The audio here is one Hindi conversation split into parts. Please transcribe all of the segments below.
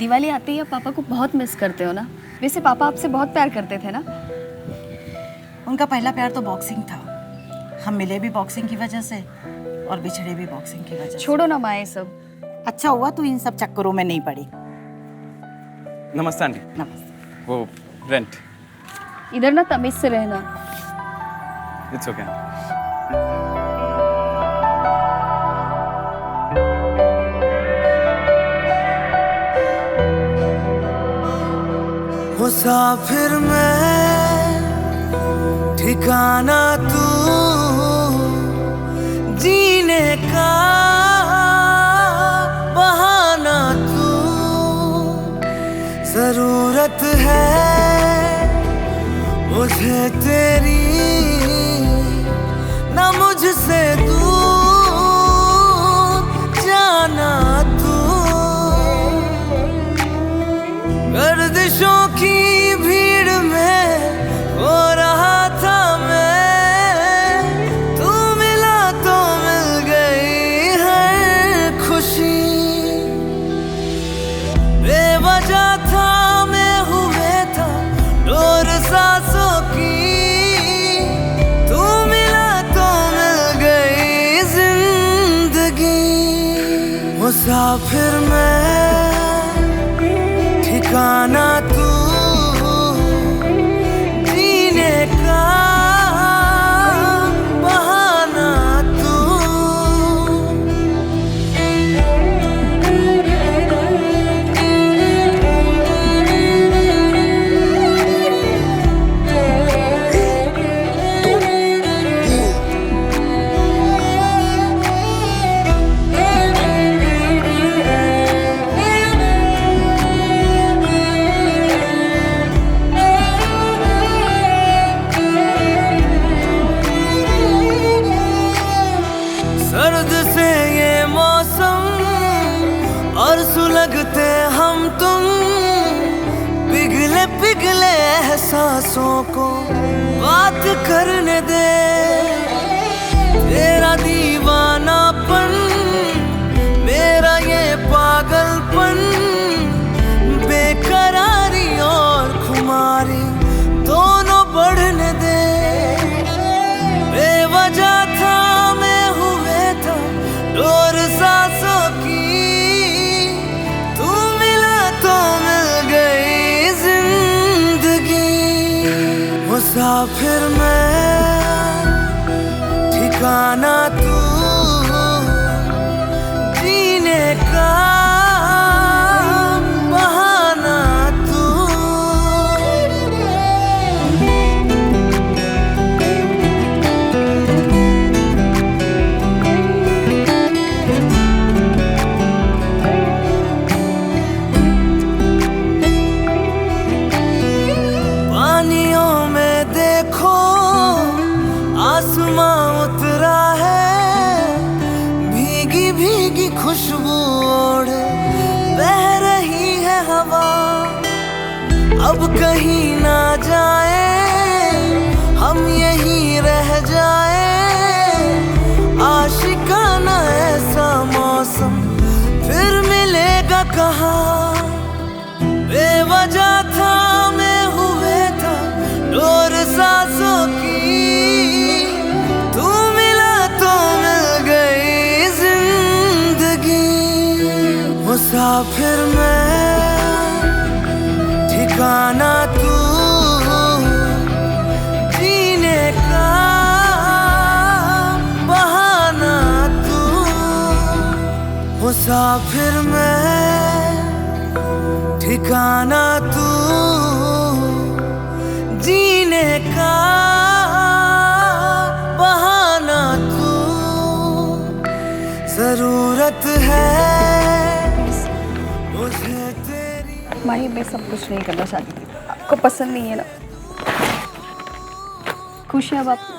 दिवाली आते ही आप पापा को बहुत मिस करते हो ना? वैसे पापा आपसे बहुत प्यार करते थे ना? उनका पहला प्यार तो बॉक्सिंग था। हम मिले भी बॉक्सिंग की वजह से और बिछड़े भी बॉक्सिंग की वजह से। छोड़ो ना माँ ये सब। अच्छा हुआ तू इन सब चक्करों में नहीं पड़ी। नमस्ते आंटी। नमस्ते। वो रेंट। इधर ना तमीज से रहना। It's okay. मुसाफिर मैं ठिकाना तू, जीने का बहाना तू, जरूरत है मुझे तेरी, ना मुझसे दूर जाना तू। गर्दिशों की भीड़ में हो रहा था मैं, तू मिला तो मिल गई है खुशी। बेवजह था मैं हुए था डोर सांसों की, तू मिला तो मिल गई जिंदगी। मुसाफिर मैं ठिकाना तू, जीने का बहाना तू। सर्द से ये मौसम और सुलगते हम तुम, पिघले पिघले एहसासों को बात करने दे। तेरा दीवानापन, मेरा ये पागलपन, बेकरारी और खुमारी दोनों बढ़ने दे। बेवजह था मैं हुए था डोर सांसों की, तू मिला तो मिल गई जिंदगी। मुसाफिर मैं ठिकाना तू, जीने का बहाना तू। पानियों में देखो आसमां उतरा है, भीगी भीगी खुशबू ओढ़े बह रही है हवा। अब कहीं ना जाए हम यहीं रह जाए, आशिकाना ऐसा मौसम फिर मिलेगा कहाँ। बेवजह था मैं हुए था डोर सांसों की, तू मिला तो मिल गई जिंदगी। मुसाफिर मैं ठिकाना तू, जीने का बहाना तू। मुसाफिर मैं ठिकाना तू, जीने का बहाना तू, जरूरत है मुझे तेरी। माही मैं सब कुछ नहीं करना चाहती, आपको पसंद नहीं है ना? खुश हैं अब आप?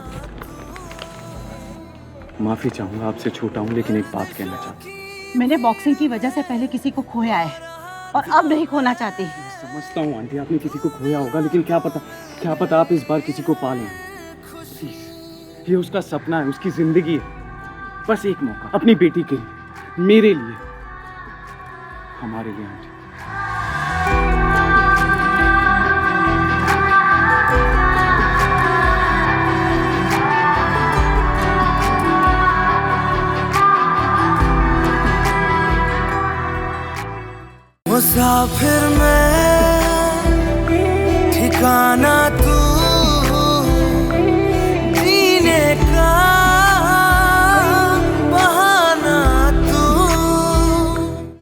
माफी चाहूंगा आपसे, छोटा हूँ, लेकिन एक बात कहना चाहता हूँ। मैंने बॉक्सिंग की वजह से पहले किसी को खोया है और अब नहीं खोना चाहती। समझता हूँ आंटी, आपने किसी को खोया होगा, लेकिन क्या पता आप इस बार किसी को पा लें। प्लीज, ये उसका सपना है, उसकी जिंदगी है। बस एक मौका अपनी बेटी के लिए, मेरे लिए, हमारे लिए आंटी। मुसाफिर में ठिकाना